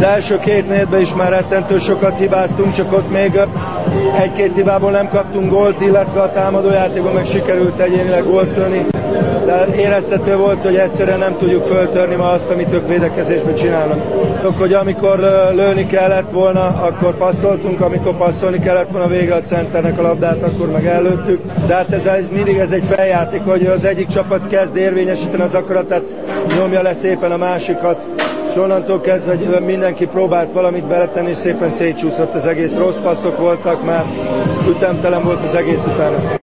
első két negyedben is már rettentő sokat hibáztunk, csak ott még egy-két hibából nem kaptunk gólt, illetve a támadójátékban meg sikerült egyénileg gólt lőni. De érezhető volt, hogy egyszerűen nem tudjuk föltörni ma azt, amit ők védekezésben csinálnak. Hogy amikor lőni kellett volna, akkor passzoltunk, amikor passzolni kellett volna végre a centernek a labdát, akkor meg előttük. De hát mindig ez egy feljáték, hogy az egyik csapat kezd érvényesíteni az akaratát, nyomja le szépen a másikat, és onnantól kezdve mindenki próbált valamit beletenni, és szépen szétcsúszott az egész, rossz passzok voltak, már ütemtelen volt az egész utána.